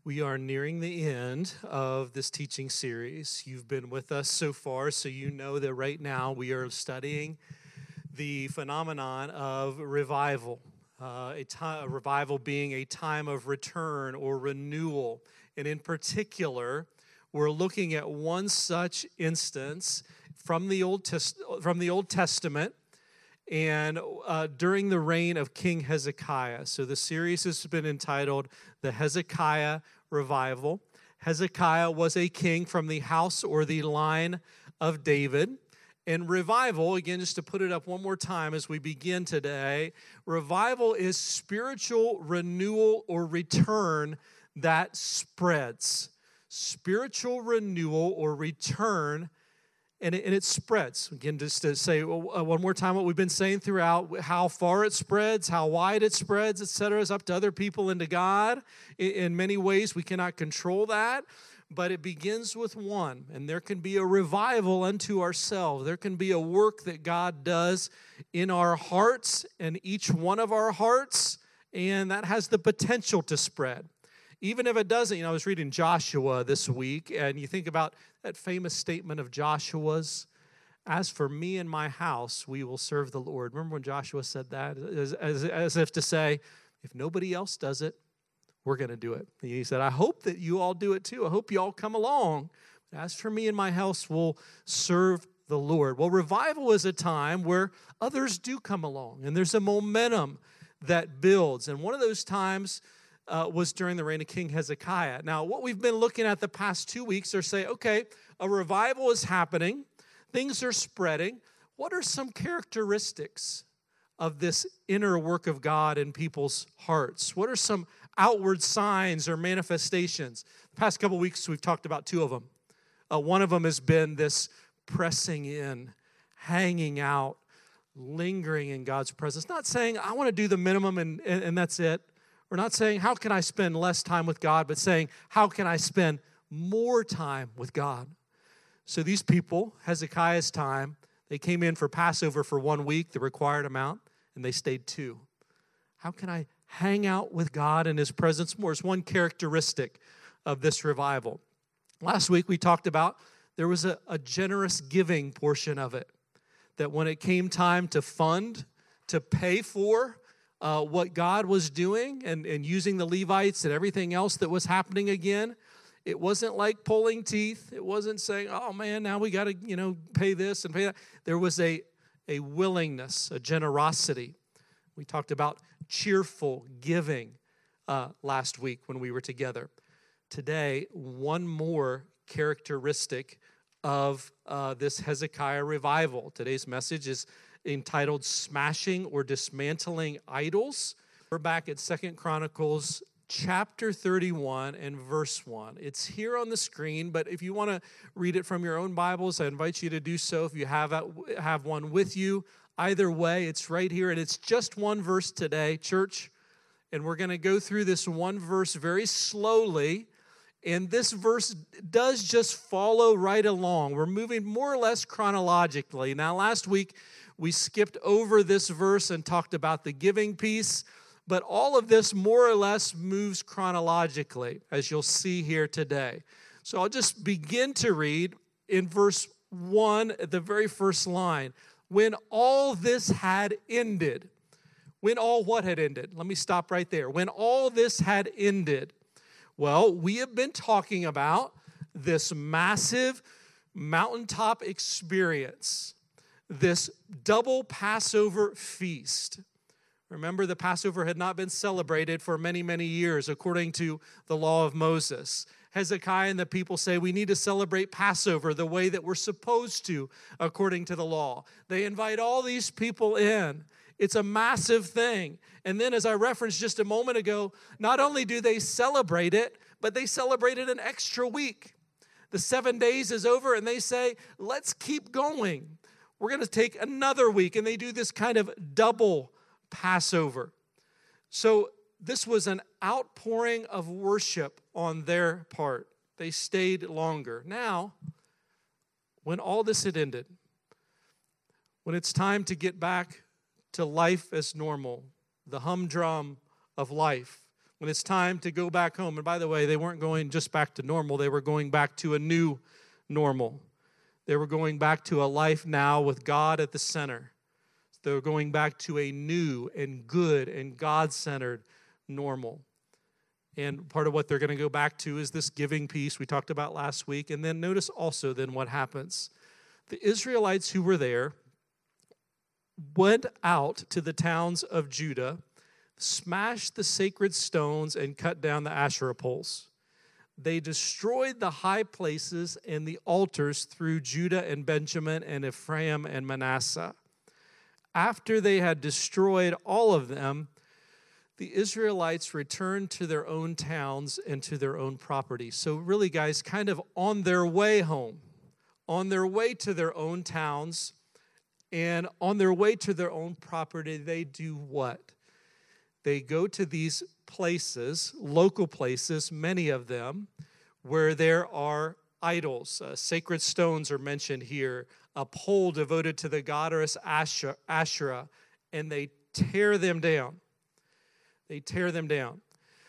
We are nearing the end of this teaching series. You've been with us so far, so you know that right now we are studying the phenomenon of revival. A revival being a time of return or renewal. And in particular, we're looking at one such instance from the Old Testament and during the reign of King Hezekiah. So the series has been entitled The Hezekiah Revival. Hezekiah was a king from the house or the line of David. And revival, again, just to put it up one more time as we begin today, revival is spiritual renewal or return that spreads. Spiritual renewal or return, and it spreads. Again, just to say one more time what we've been saying throughout, how far it spreads, how wide it spreads, etc., is up to other people and to God. In many ways, we cannot control that, but it begins with one, and there can be a revival unto ourselves. There can be a work that God does in our hearts and each one of our hearts, and that has the potential to spread. Even if it doesn't, I was reading Joshua this week, and you think about that famous statement of Joshua's, "As for me and my house, we will serve the Lord." Remember when Joshua said that? As if to say, if nobody else does it, we're going to do it. And he said, I hope that you all do it too. I hope you all come along. As for me and my house, we'll serve the Lord. Well, revival is a time where others do come along, and there's a momentum that builds. And one of those times was during the reign of King Hezekiah. Now, what we've been looking at the past 2 weeks are say, okay, a revival is happening. Things are spreading. What are some characteristics of this inner work of God in people's hearts? What are some outward signs or manifestations? The past couple weeks, we've talked about two of them. One of them has been this pressing in, hanging out, lingering in God's presence. Not saying, I want to do the minimum and that's it. We're not saying, how can I spend less time with God, but saying, how can I spend more time with God? So these people, Hezekiah's time, they came in for Passover for 1 week, the required amount, and they stayed 2. How can I hang out with God in His presence more? It's one characteristic of this revival. Last week we talked about there was a generous giving portion of it, that when it came time to fund, to pay for what God was doing and using the Levites and everything else that was happening again, it wasn't like pulling teeth. It wasn't saying, oh man, now we got to, pay this and pay that. There was a willingness, a generosity. We talked about cheerful giving last week when we were together. Today, one more characteristic of this Hezekiah revival. Today's message is entitled Smashing or Dismantling Idols. We're back at 2 Chronicles chapter 31 and verse 1. It's here on the screen, but if you want to read it from your own Bibles, I invite you to do so if you have one with you. Either way, it's right here, and it's just one verse today, church, and we're going to go through this one verse very slowly, and this verse does just follow right along. We're moving more or less chronologically. Now, last week, we skipped over this verse and talked about the giving piece, but all of this more or less moves chronologically, as you'll see here today. So I'll just begin to read in verse 1 at the very first line. When all this had ended. When all what had ended? Let me stop right there. When all this had ended. Well, we have been talking about this massive mountaintop experience, this double Passover feast. Remember, the Passover had not been celebrated for many, many years according to the law of Moses. Hezekiah and the people say we need to celebrate Passover the way that we're supposed to according to the law. They invite all these people in. It's a massive thing. And then, as I referenced just a moment ago, not only do they celebrate it, but they celebrate it an extra week. The 7 days is over, and they say, let's keep going. We're going to take another week, and they do this kind of double Passover. So this was an outpouring of worship on their part. They stayed longer. Now, when all this had ended, when it's time to get back to life as normal, the humdrum of life, when it's time to go back home. And by the way, they weren't going just back to normal. They were going back to a new normal. They were going back to a life now with God at the center. They were going back to a new and good and God-centered normal. And part of what they're going to go back to is this giving piece we talked about last week. And then notice also then what happens. The Israelites who were there went out to the towns of Judah, smashed the sacred stones, and cut down the Asherah poles. They destroyed the high places and the altars through Judah and Benjamin and Ephraim and Manasseh. After they had destroyed all of them, the Israelites returned to their own towns and to their own property. So really, guys, kind of on their way home, on their way to their own towns, and on their way to their own property, they do what? They go to these places, local places, many of them, where there are idols. Sacred stones are mentioned here, a pole devoted to the goddess Asherah, and they tear them down. They tear them down.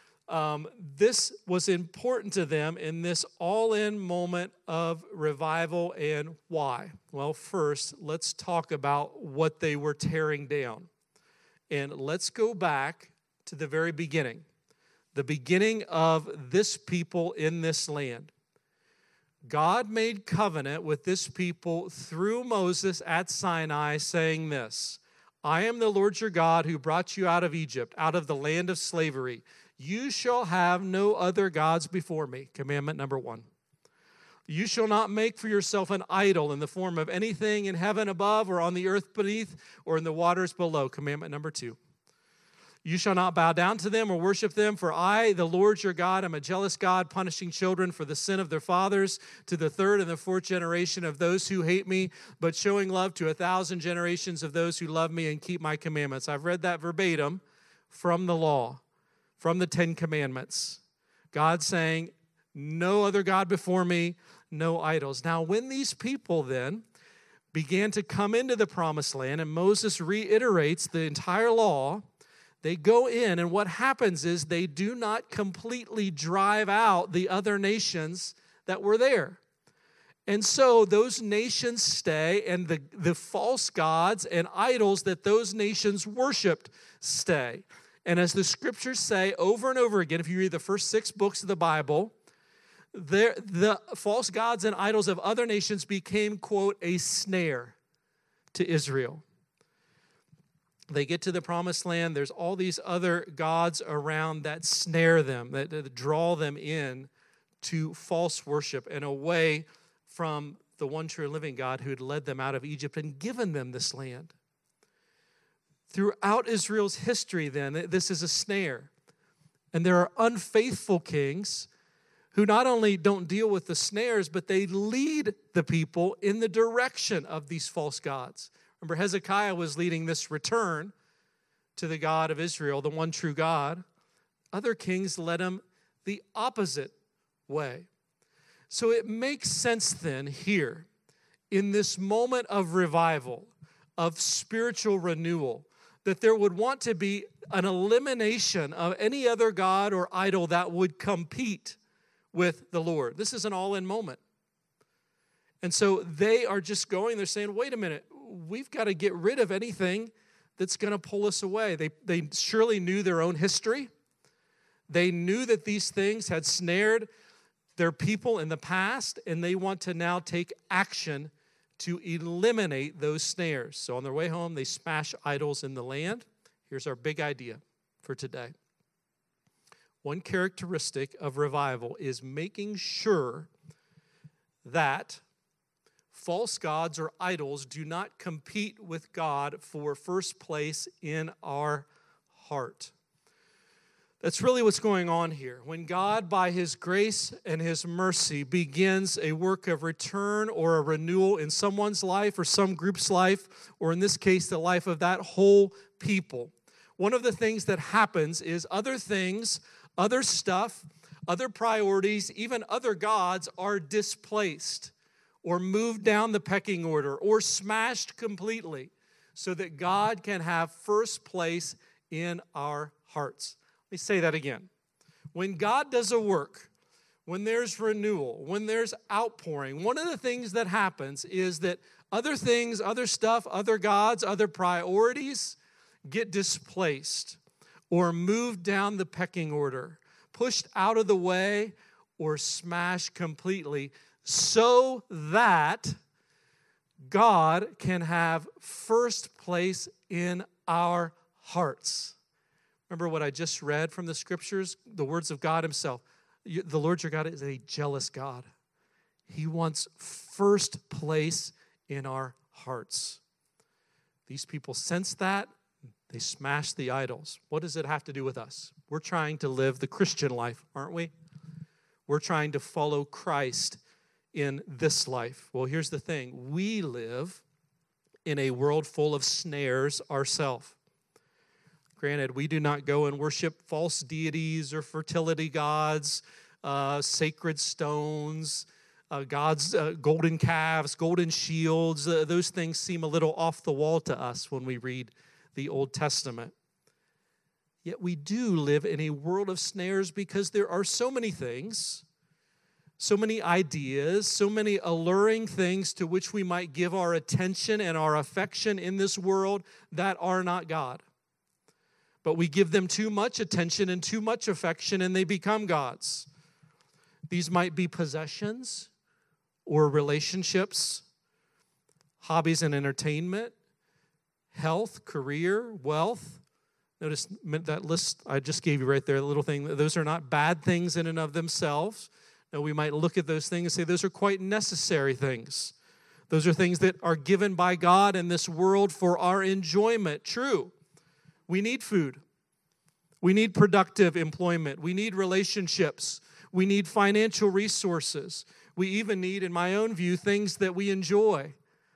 This was important to them in this all-in moment of revival, and why? Well, first, let's talk about what they were tearing down. And let's go back to the very beginning, the beginning of this people in this land. God made covenant with this people through Moses at Sinai, saying this, I am the Lord your God who brought you out of Egypt, out of the land of slavery. You shall have no other gods before me. Commandment number 1. You shall not make for yourself an idol in the form of anything in heaven above or on the earth beneath or in the waters below. Commandment number 2. You shall not bow down to them or worship them, for I, the Lord your God, am a jealous God, punishing children for the sin of their fathers to the 3rd and the 4th generation of those who hate me, but showing love to 1,000 generations of those who love me and keep my commandments. I've read that verbatim from the law, from the 10 Commandments. God saying, no other God before me, no idols. Now, when these people then began to come into the promised land, and Moses reiterates the entire law, they go in, and what happens is they do not completely drive out the other nations that were there. And so those nations stay, and the false gods and idols that those nations worshiped stay. And as the scriptures say over and over again, if you read the first 6 books of the Bible, the false gods and idols of other nations became, quote, a snare to Israel. They get to the promised land. There's all these other gods around that snare them, that draw them in to false worship and away from the one true living God who had led them out of Egypt and given them this land. Throughout Israel's history, then, this is a snare. And there are unfaithful kings who not only don't deal with the snares, but they lead the people in the direction of these false gods. Remember, Hezekiah was leading this return to the God of Israel, the one true God. Other kings led him the opposite way. So it makes sense then here, in this moment of revival, of spiritual renewal, that there would want to be an elimination of any other god or idol that would compete with the Lord. This is an all-in moment. And so they are just going, they're saying, wait a minute, we've got to get rid of anything that's going to pull us away. They surely knew their own history. They knew that these things had snared their people in the past, and they want to now take action to eliminate those snares. So on their way home, they smash idols in the land. Here's our big idea for today. One characteristic of revival is making sure that false gods or idols do not compete with God for first place in our heart. That's really what's going on here. When God, by His grace and His mercy, begins a work of return or a renewal in someone's life or some group's life, or in this case, the life of that whole people, one of the things that happens is other things, other stuff, other priorities, even other gods are displaced or moved down the pecking order or smashed completely so that God can have first place in our hearts. Let me say that again. When God does a work, when there's renewal, when there's outpouring, one of the things that happens is that other things, other stuff, other gods, other priorities get displaced or moved down the pecking order, pushed out of the way or smashed completely so that God can have first place in our hearts. Remember what I just read from the scriptures? The words of God himself. The Lord your God is a jealous God. He wants first place in our hearts. These people sense that. They smash the idols. What does it have to do with us? We're trying to live the Christian life, aren't we? We're trying to follow Christ in this life. Well, here's the thing. We live in a world full of snares ourselves. Granted, we do not go and worship false deities or fertility gods, sacred stones, gods, golden calves, golden shields. Those things seem a little off the wall to us when we read the Old Testament. Yet we do live in a world of snares because there are so many things, so many ideas, so many alluring things to which we might give our attention and our affection in this world that are not God. But we give them too much attention and too much affection, and they become gods. These might be possessions or relationships, hobbies and entertainment, health, career, wealth. Notice that list I just gave you right there, the little thing. Those are not bad things in and of themselves. Now, we might look at those things and say those are quite necessary things. Those are things that are given by God in this world for our enjoyment. True. We need food. We need productive employment. We need relationships. We need financial resources. We even need, in my own view, things that we enjoy.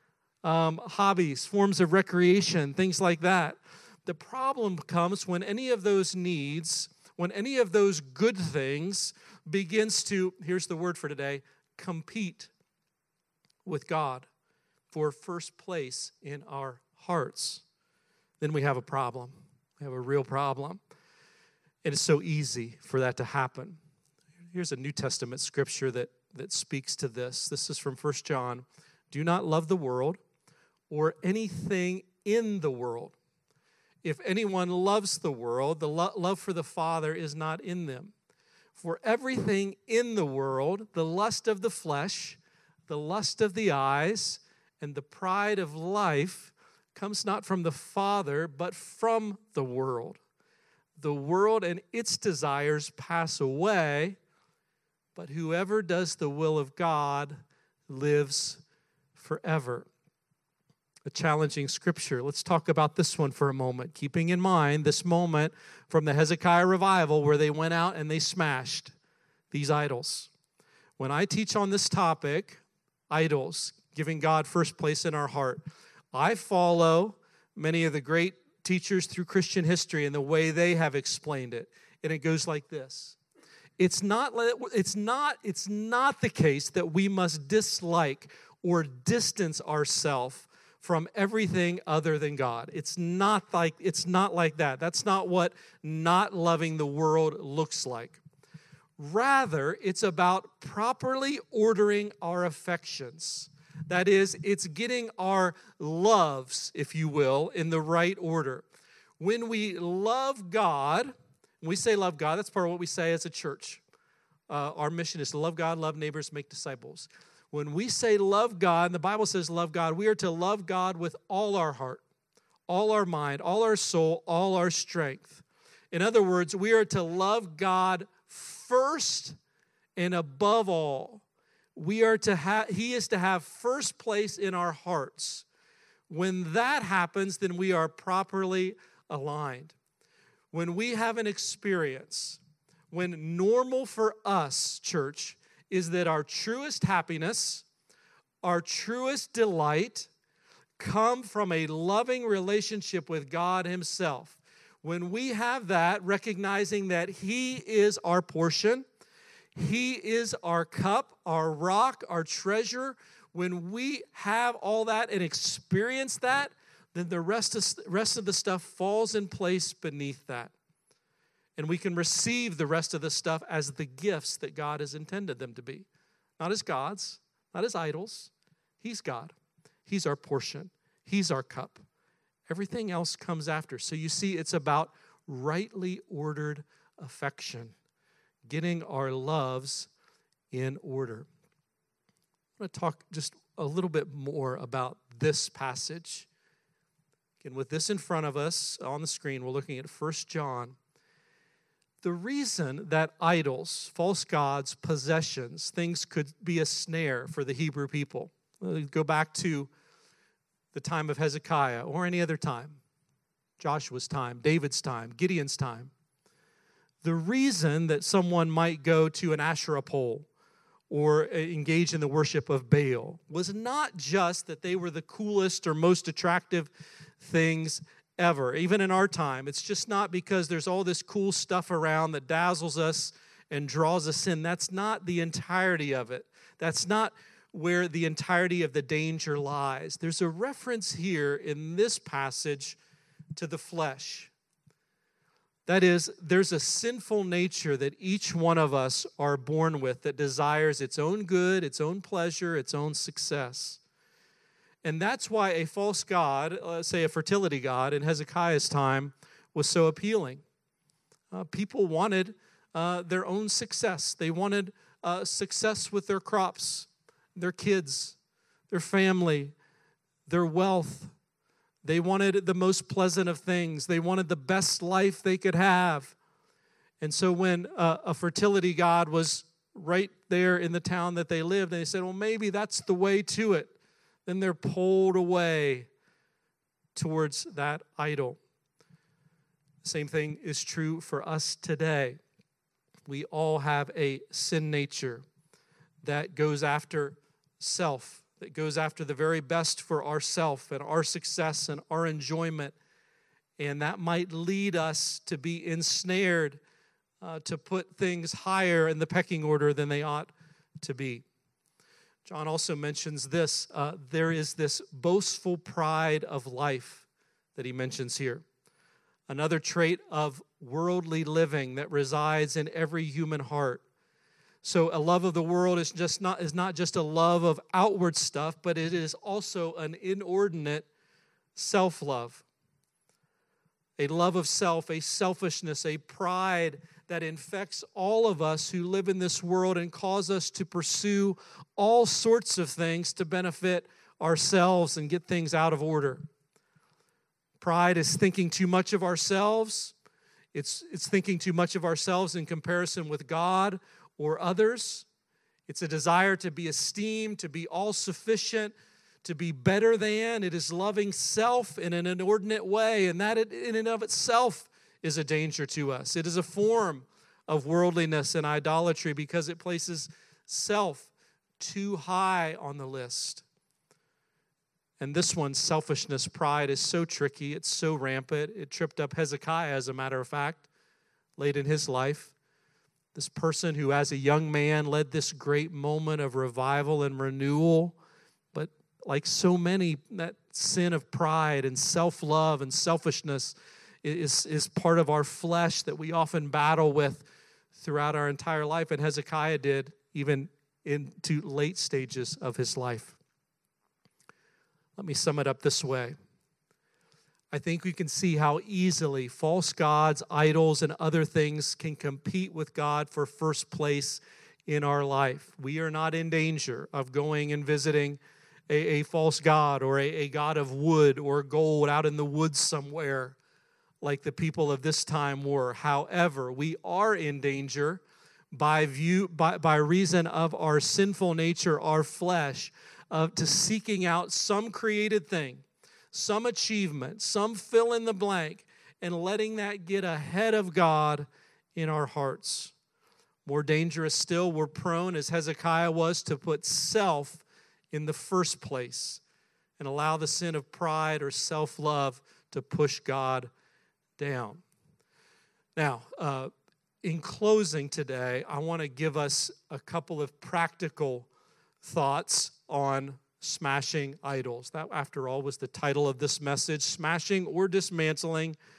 Hobbies, forms of recreation, things like that. The problem comes when any of those needs, when any of those good things begins to, here's the word for today, compete with God for first place in our hearts. Then we have a problem. We have a real problem. And it's so easy for that to happen. Here's a New Testament scripture that speaks to this. This is from 1 John. Do not love the world or anything in the world. If anyone loves the world, the love for the Father is not in them. For everything in the world, the lust of the flesh, the lust of the eyes, and the pride of life comes not from the Father, but from the world. The world and its desires pass away, but whoever does the will of God lives forever. A challenging scripture. Let's talk about this one for a moment, keeping in mind this moment from the Hezekiah revival where they went out and they smashed these idols. When I teach on this topic, idols, giving God first place in our heart, I follow many of the great teachers through Christian history and the way they have explained it. And it goes like this. It's not the case that we must dislike or distance ourselves from everything other than God. It's not like that. That's not what not loving the world looks like. Rather, it's about properly ordering our affections. That is, it's getting our loves, if you will, in the right order. When we love God, when we say love God, that's part of what we say as a church. Our mission is to love God, love neighbors, make disciples. When we say love God, and the Bible says love God, we are to love God with all our heart, all our mind, all our soul, all our strength. In other words, we are to love God first and above all. He is to have first place in our hearts. When that happens, then we are properly aligned. When we have an experience, when normal for us, church, is that our truest happiness, our truest delight come from a loving relationship with God himself. When we have that, recognizing that he is our portion, he is our cup, our rock, our treasure, when we have all that and experience that, then the rest of the stuff falls in place beneath that. And we can receive the rest of the stuff as the gifts that God has intended them to be. Not as gods, not as idols. He's God. He's our portion. He's our cup. Everything else comes after. So you see, it's about rightly ordered affection, getting our loves in order. I'm going to talk just a little bit more about this passage. Again, with this in front of us on the screen, we're looking at 1 John. The reason that idols, false gods, possessions, things could be a snare for the Hebrew people. Go back to the time of Hezekiah or any other time, Joshua's time, David's time, Gideon's time. The reason that someone might go to an Asherah pole or engage in the worship of Baal was not just that they were the coolest or most attractive things ever. Even in our time, it's just not because there's all this cool stuff around that dazzles us and draws us in. That's not the entirety of it. That's not where the entirety of the danger lies. There's a reference here in this passage to the flesh. That is, there's a sinful nature that each one of us are born with that desires its own good, its own pleasure, its own success. And that's why a false god, say a fertility god in Hezekiah's time, was so appealing. People wanted their own success. They wanted success with their crops, their kids, their family, their wealth. They wanted the most pleasant of things. They wanted the best life they could have. And so when a fertility god was right there in the town that they lived, and they said, well, maybe that's the way to it. Then they're pulled away towards that idol. The same thing is true for us today. We all have a sin nature that goes after self, that goes after the very best for ourself and our success and our enjoyment. And that might lead us to be ensnared to put things higher in the pecking order than they ought to be. John also mentions this. There is this boastful pride of life that he mentions here. Another trait of worldly living that resides in every human heart. So a love of the world is not just a love of outward stuff, but it is also an inordinate self-love. A love of self, a selfishness, a pride that infects all of us who live in this world and cause us to pursue all sorts of things to benefit ourselves and get things out of order. Pride is thinking too much of ourselves. It's thinking too much of ourselves in comparison with God or others. It's a desire to be esteemed, to be all-sufficient, to be better than. It is loving self in an inordinate way, and that in and of itself is a danger to us. It is a form of worldliness and idolatry because it places self too high on the list. And this one, selfishness, pride, is so tricky. It's so rampant. It tripped up Hezekiah, as a matter of fact, late in his life. This person who, as a young man, led this great moment of revival and renewal. But like so many, that sin of pride and self-love and selfishness is part of our flesh that we often battle with throughout our entire life. And Hezekiah did, even into late stages of his life. Let me sum it up this way. I think we can see how easily false gods, idols, and other things can compete with God for first place in our life. We are not in danger of going and visiting a false god or a god of wood or gold out in the woods somewhere like the people of this time were. However, we are in danger by reason of our sinful nature, our flesh, to seeking out some created thing, some achievement, some fill in the blank, and letting that get ahead of God in our hearts. More dangerous still, we're prone, as Hezekiah was, to put self in the first place and allow the sin of pride or self-love to push God down. Now, in closing today, I want to give us a couple of practical thoughts on smashing idols. That, after all, was the title of this message, Smashing or Dismantling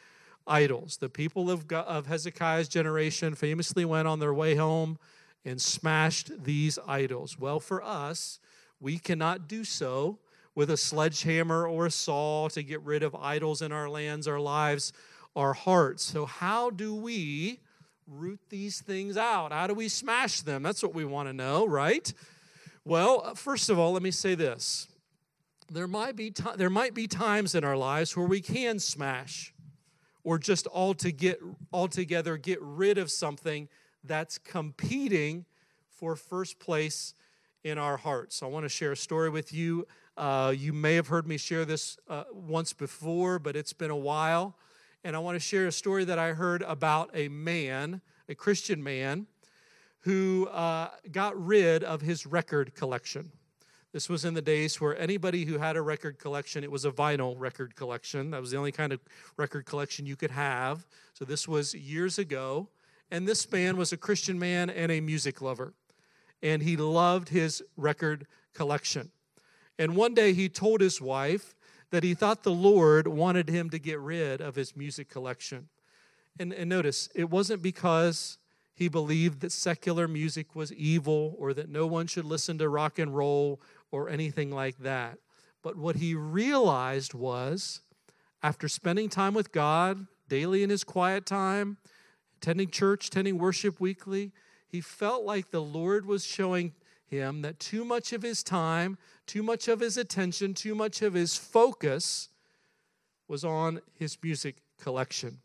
idols. The people of Hezekiah's generation famously went on their way home and smashed these idols. Well, for us, we cannot do so with a sledgehammer or a saw to get rid of idols in our lands, our lives, our hearts. So how do we root these things out? How do we smash them? That's what we want to know, right? Well, first of all, let me say this. There might be times in our lives where we can smash or just altogether get rid of something that's competing for first place in our hearts. I want to share a story with you. You may have heard me share this once before, but it's been a while. And I want to share a story that I heard about a man, a Christian man, who got rid of his record collection. This was in the days where anybody who had a record collection, it was a vinyl record collection. That was the only kind of record collection you could have. So this was years ago. And this man was a Christian man and a music lover. And he loved his record collection. And one day he told his wife that he thought the Lord wanted him to get rid of his music collection. And notice, it wasn't because he believed that secular music was evil or that no one should listen to rock and roll or anything like that. But what he realized was, after spending time with God daily in his quiet time, attending church, attending worship weekly, he felt like the Lord was showing him that too much of his time, too much of his attention, too much of his focus was on his music collection.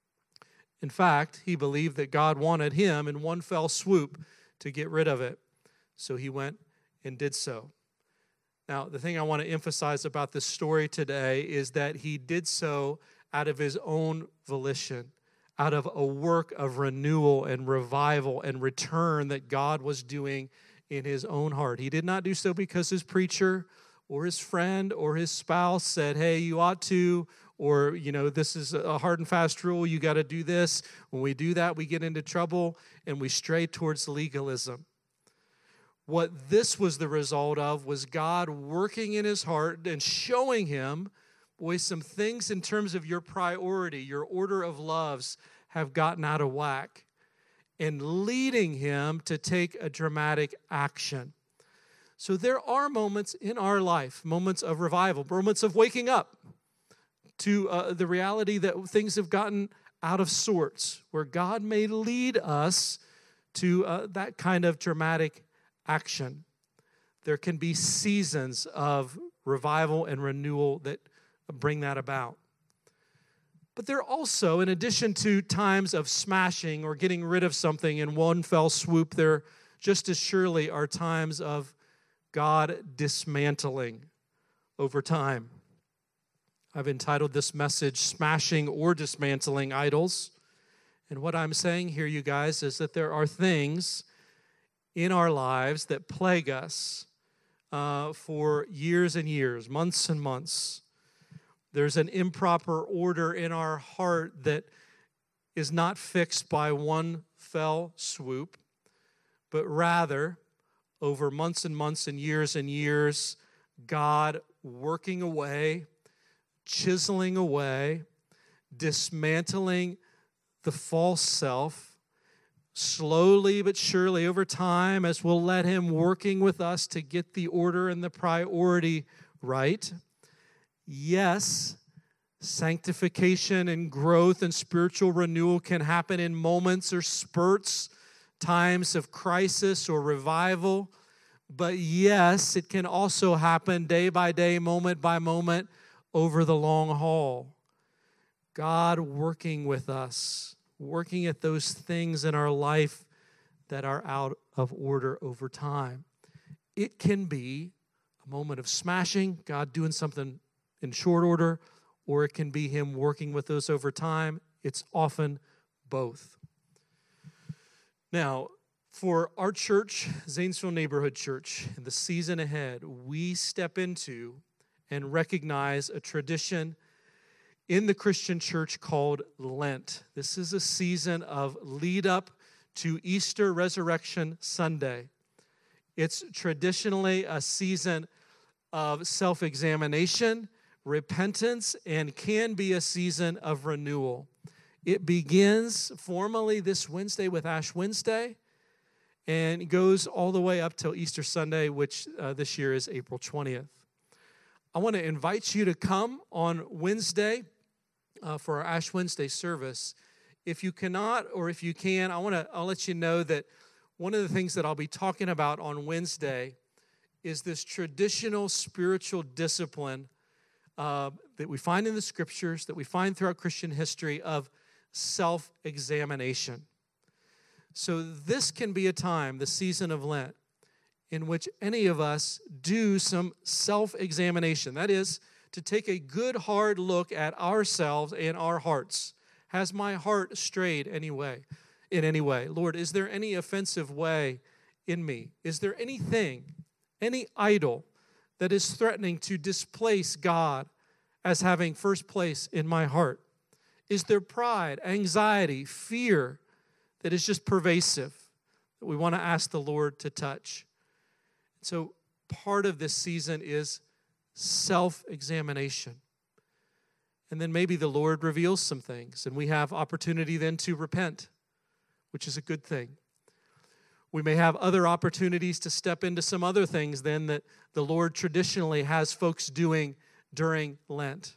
In fact, he believed that God wanted him in one fell swoop to get rid of it. So he went and did so. Now, the thing I want to emphasize about this story today is that he did so out of his own volition, out of a work of renewal and revival and return that God was doing in his own heart. He did not do so because his preacher or his friend or his spouse said, hey, you ought to, or, this is a hard and fast rule, you got to do this. When we do that, we get into trouble and we stray towards legalism. What this was the result of was God working in his heart and showing him, boy, some things in terms of your priority, your order of loves have gotten out of whack, and leading him to take a dramatic action. So there are moments in our life, moments of revival, moments of waking up to the reality that things have gotten out of sorts, where God may lead us to that kind of dramatic action. There can be seasons of revival and renewal that bring that about. But there also, in addition to times of smashing or getting rid of something in one fell swoop, there just as surely are times of God dismantling over time. I've entitled this message, Smashing or Dismantling Idols. And what I'm saying here, you guys, is that there are things in our lives that plague us for years and years, months and months. There's an improper order in our heart that is not fixed by one fell swoop, but rather over months and months and years, God working away, chiseling away, dismantling the false self, slowly but surely over time, as we'll let him working with us to get the order and the priority right. Yes, sanctification and growth and spiritual renewal can happen in moments or spurts, times of crisis or revival. But yes, it can also happen day by day, moment by moment, over the long haul. God working with us, working at those things in our life that are out of order over time. It can be a moment of smashing, God doing something in short order, or it can be him working with us over time. It's often both. Now, for our church, Zanesville Neighborhood Church, in the season ahead, we step into and recognize a tradition in the Christian church called Lent. This is a season of lead up to Easter Resurrection Sunday. It's traditionally a season of self-examination, repentance, and can be a season of renewal. It begins formally this Wednesday with Ash Wednesday and goes all the way up till Easter Sunday, which this year is April 20th. I want to invite you to come on Wednesday for our Ash Wednesday service. If you cannot or if you can, I'll let you know that one of the things that I'll be talking about on Wednesday is this traditional spiritual discipline that we find in the Scriptures, that we find throughout Christian history of self-examination. So this can be a time, the season of Lent, in which any of us do some self-examination. That is, to take a good hard look at ourselves and our hearts. Has my heart strayed in any way? Lord, is there any offensive way in me? Is there anything, any idol that is threatening to displace God as having first place in my heart? Is there pride, anxiety, fear that is just pervasive that we want to ask the Lord to touch? So part of this season is self-examination. And then maybe the Lord reveals some things, and we have opportunity then to repent, which is a good thing. We may have other opportunities to step into some other things then that the Lord traditionally has folks doing during Lent.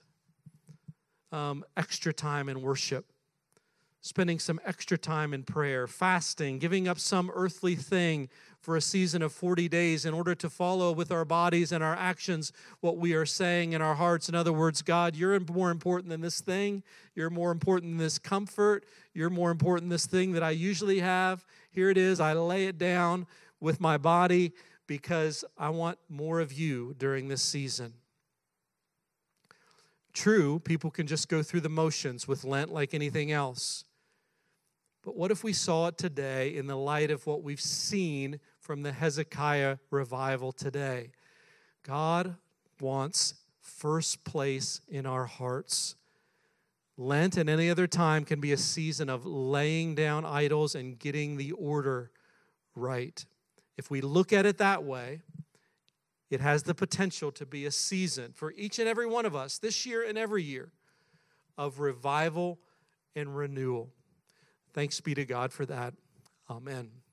Extra time in worship, spending some extra time in prayer, fasting, giving up some earthly thing for a season of 40 days in order to follow with our bodies and our actions what we are saying in our hearts. In other words, God, you're more important than this thing. You're more important than this comfort. You're more important than this thing that I usually have. Here it is. I lay it down with my body because I want more of you during this season. True, people can just go through the motions with Lent like anything else. But what if we saw it today in the light of what we've seen from the Hezekiah revival today? God wants first place in our hearts. Lent and any other time can be a season of laying down idols and getting the order right. If we look at it that way, it has the potential to be a season for each and every one of us this year and every year of revival and renewal. Thanks be to God for that. Amen.